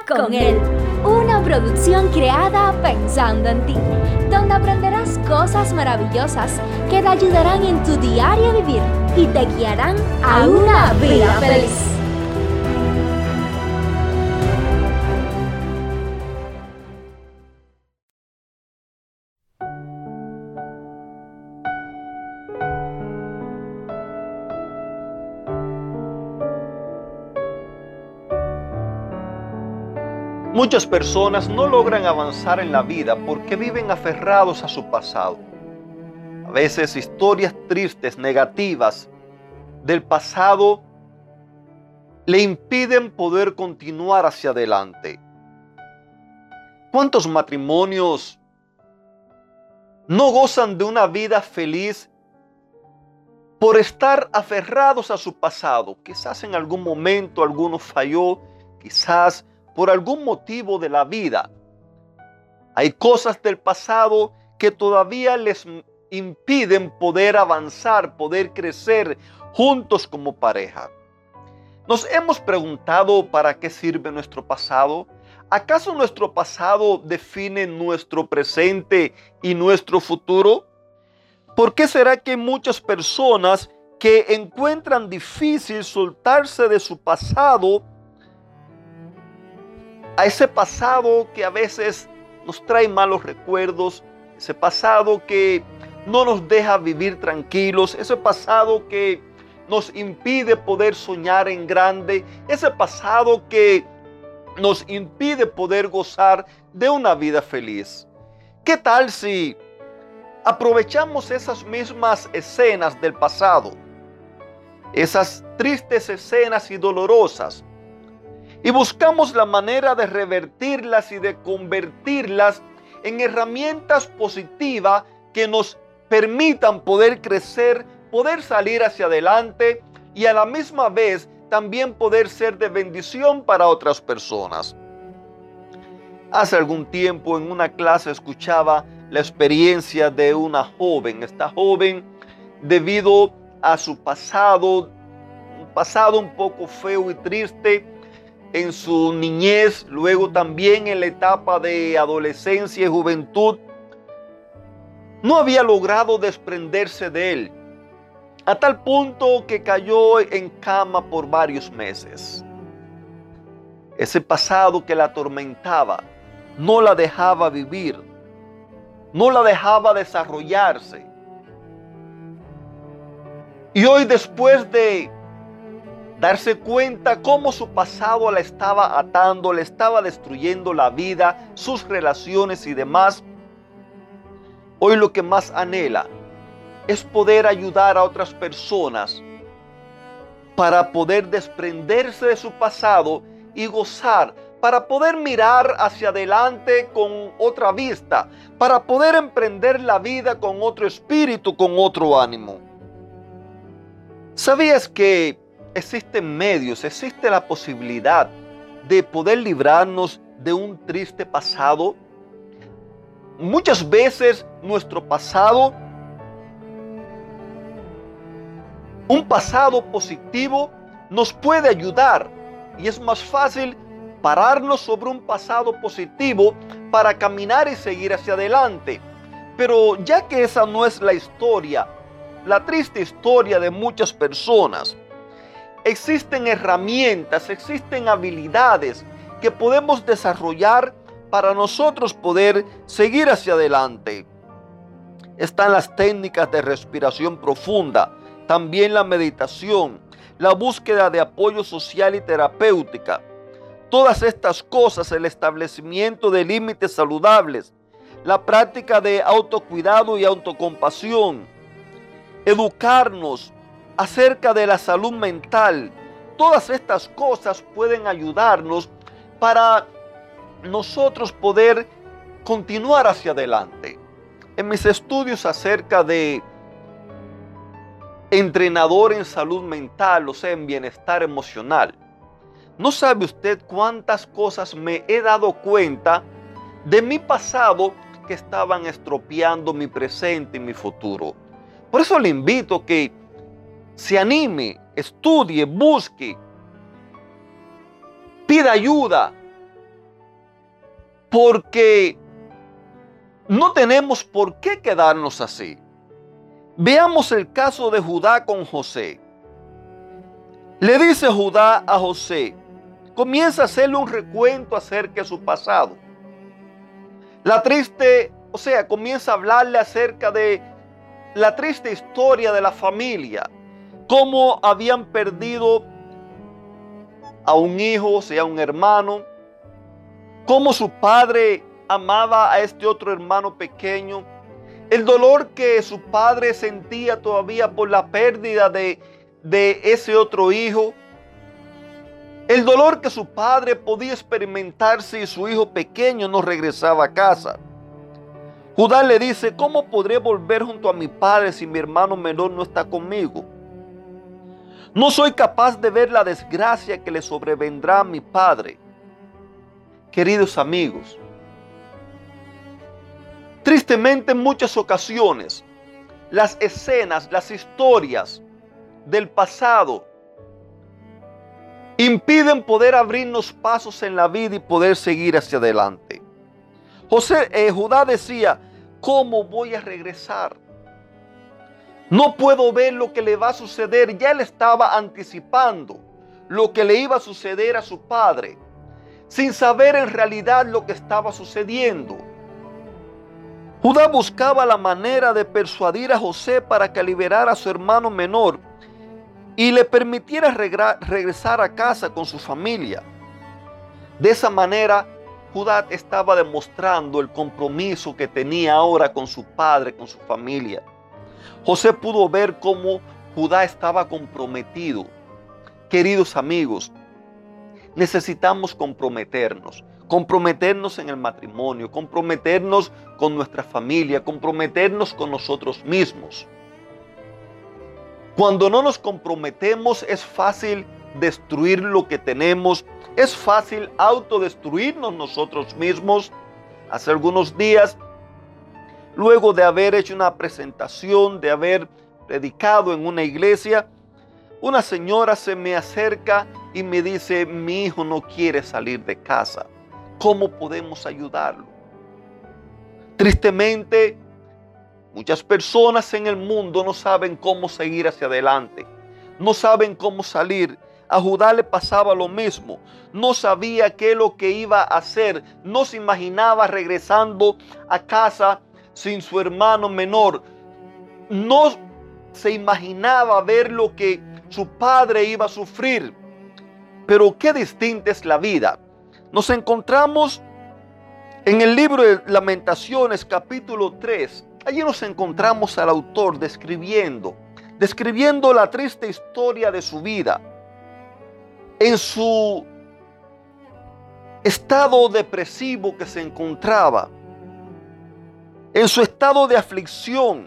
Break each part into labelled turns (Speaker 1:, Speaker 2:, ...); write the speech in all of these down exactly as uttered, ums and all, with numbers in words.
Speaker 1: con Él, una producción creada pensando en ti, donde aprenderás cosas maravillosas que te ayudarán en tu diario vivir y te guiarán a una vida feliz.
Speaker 2: Muchas personas no logran avanzar en la vida porque viven aferrados a su pasado. A veces historias tristes, negativas del pasado le impiden poder continuar hacia adelante. ¿Cuántos matrimonios no gozan de una vida feliz por estar aferrados a su pasado? Quizás en algún momento alguno falló, quizás por algún motivo de la vida. Hay cosas del pasado que todavía les impiden poder avanzar, poder crecer juntos como pareja. ¿Nos hemos preguntado para qué sirve nuestro pasado? ¿Acaso nuestro pasado define nuestro presente y nuestro futuro? ¿Por qué será que hay muchas personas que encuentran difícil soltarse de su pasado, a ese pasado que a veces nos trae malos recuerdos, ese pasado que no nos deja vivir tranquilos, ese pasado que nos impide poder soñar en grande, ese pasado que nos impide poder gozar de una vida feliz? ¿Qué tal si aprovechamos esas mismas escenas del pasado, esas tristes escenas y dolorosas, y buscamos la manera de revertirlas y de convertirlas en herramientas positivas que nos permitan poder crecer, poder salir hacia adelante y a la misma vez también poder ser de bendición para otras personas? Hace algún tiempo en una clase escuchaba la experiencia de una joven. Esta joven, debido a su pasado, un pasado un poco feo y triste, en su niñez, luego también en la etapa de adolescencia y juventud, no había logrado desprenderse de él, a tal punto que cayó en cama por varios meses. Ese pasado que la atormentaba no la dejaba vivir, no la dejaba desarrollarse. Y hoy, después de darse cuenta cómo su pasado la estaba atando, le estaba destruyendo la vida, sus relaciones y demás, hoy lo que más anhela es poder ayudar a otras personas para poder desprenderse de su pasado y gozar, para poder mirar hacia adelante con otra vista, para poder emprender la vida con otro espíritu, con otro ánimo. ¿Sabías que existen medios, existe la posibilidad de poder librarnos de un triste pasado? Muchas veces nuestro pasado, un pasado positivo, nos puede ayudar y es más fácil pararnos sobre un pasado positivo para caminar y seguir hacia adelante. Pero ya que esa no es la historia, la triste historia de muchas personas, existen herramientas, existen habilidades que podemos desarrollar para nosotros poder seguir hacia adelante. Están las técnicas de respiración profunda, también la meditación, la búsqueda de apoyo social y terapéutica. Todas estas cosas, el establecimiento de límites saludables, la práctica de autocuidado y autocompasión, educarnos acerca de la salud mental, todas estas cosas pueden ayudarnos para nosotros poder continuar hacia adelante. En mis estudios acerca de entrenador en salud mental, o sea, en bienestar emocional, no sabe usted cuántas cosas me he dado cuenta de mi pasado que estaban estropeando mi presente y mi futuro. Por eso le invito a que se anime, estudie, busque, pida ayuda porque no tenemos por qué quedarnos así. Veamos el caso de Judá con José. Le dice Judá a José, comienza a hacerle un recuento acerca de su pasado. La triste, o sea, comienza a hablarle acerca de la triste historia de la familia, cómo habían perdido a un hijo, o sea, un hermano, cómo su padre amaba a este otro hermano pequeño, el dolor que su padre sentía todavía por la pérdida de, de ese otro hijo, el dolor que su padre podía experimentar si su hijo pequeño no regresaba a casa. Judá le dice, ¿cómo podré volver junto a mi padre si mi hermano menor no está conmigo? No soy capaz de ver la desgracia que le sobrevendrá a mi padre. Queridos amigos, tristemente en muchas ocasiones, las escenas, las historias del pasado impiden poder abrirnos pasos en la vida y poder seguir hacia adelante. José, eh, Judá decía, ¿cómo voy a regresar? No puedo ver lo que le va a suceder. Ya él estaba anticipando lo que le iba a suceder a su padre, sin saber en realidad lo que estaba sucediendo. Judá buscaba la manera de persuadir a José para que liberara a su hermano menor y le permitiera regresar a casa con su familia. De esa manera, Judá estaba demostrando el compromiso que tenía ahora con su padre, con su familia. José pudo ver cómo Judá estaba comprometido. Queridos amigos, necesitamos comprometernos. Comprometernos en el matrimonio, comprometernos con nuestra familia, comprometernos con nosotros mismos. Cuando no nos comprometemos es fácil destruir lo que tenemos, es fácil autodestruirnos nosotros mismos. Hace algunos días, luego de haber hecho una presentación, de haber predicado en una iglesia, una señora se me acerca y me dice, mi hijo no quiere salir de casa. ¿Cómo podemos ayudarlo? Tristemente, muchas personas en el mundo no saben cómo seguir hacia adelante. No saben cómo salir. A Judá le pasaba lo mismo. No sabía qué es lo que iba a hacer. No se imaginaba regresando a casa sin su hermano menor. No se imaginaba ver lo que su padre iba a sufrir. Pero qué distinta es la vida. Nos encontramos en el libro de Lamentaciones, capítulo tres. Allí nos encontramos al autor describiendo, describiendo la triste historia de su vida. En su estado depresivo que se encontraba, en su estado de aflicción,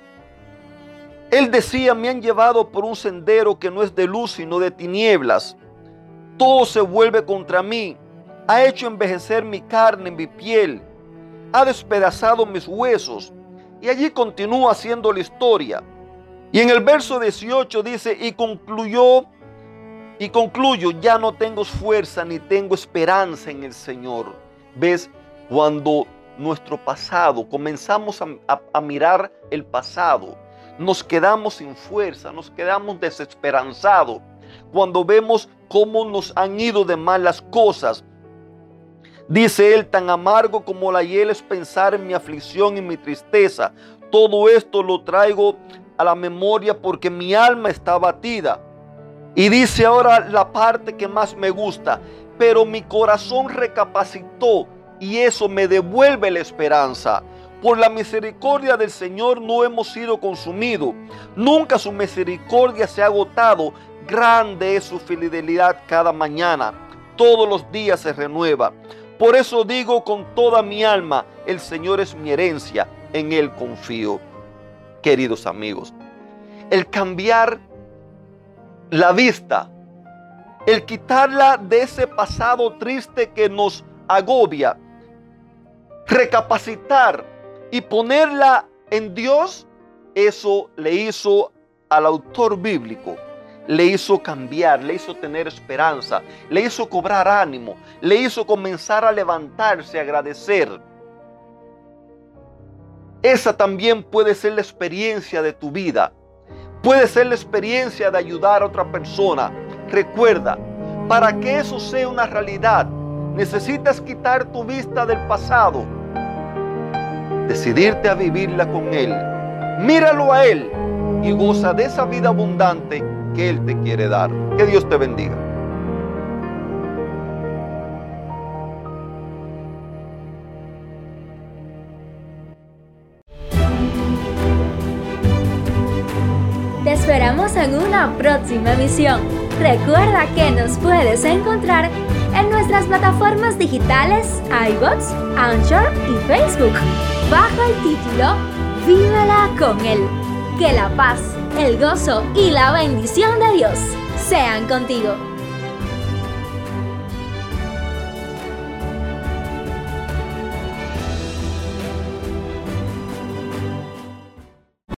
Speaker 2: él decía, me han llevado por un sendero que no es de luz sino de tinieblas. Todo se vuelve contra mí. Ha hecho envejecer mi carne, mi piel. Ha despedazado mis huesos. Y allí continúa haciendo la historia. Y en el verso dieciocho dice, y concluyó, y concluyo, ya no tengo fuerza ni tengo esperanza en el Señor. ¿Ves? Cuando nuestro pasado, comenzamos a, a, a mirar el pasado, nos quedamos sin fuerza, nos quedamos desesperanzados. Cuando vemos cómo nos han ido de mal las cosas, dice él, tan amargo como la hiel es pensar en mi aflicción y mi tristeza. Todo esto lo traigo a la memoria porque mi alma está abatida. Y dice ahora la parte que más me gusta, pero mi corazón recapacitó y eso me devuelve la esperanza. Por la misericordia del Señor no hemos sido consumidos. Nunca su misericordia se ha agotado. Grande es su fidelidad cada mañana. Todos los días se renueva. Por eso digo con toda mi alma, el Señor es mi herencia, en Él confío. Queridos amigos, el cambiar la vista, el quitarla de ese pasado triste que nos agobia, recapacitar y ponerla en Dios, eso le hizo al autor bíblico le hizo cambiar, le hizo tener esperanza, le hizo cobrar ánimo, le hizo comenzar a levantarse, a agradecer. Esa también puede ser la experiencia de tu vida. Puede ser la experiencia de ayudar a otra persona. Recuerda, para que eso sea una realidad, necesitas quitar tu vista del pasado, decidirte a vivirla con Él. Míralo a Él y goza de esa vida abundante que Él te quiere dar. Que Dios te bendiga.
Speaker 1: Te esperamos en una próxima emisión. Recuerda que nos puedes encontrar en nuestras plataformas digitales iVoox, Anchor y Facebook, bajo el título Vívela con Él. Que la paz, el gozo y la bendición de Dios sean contigo.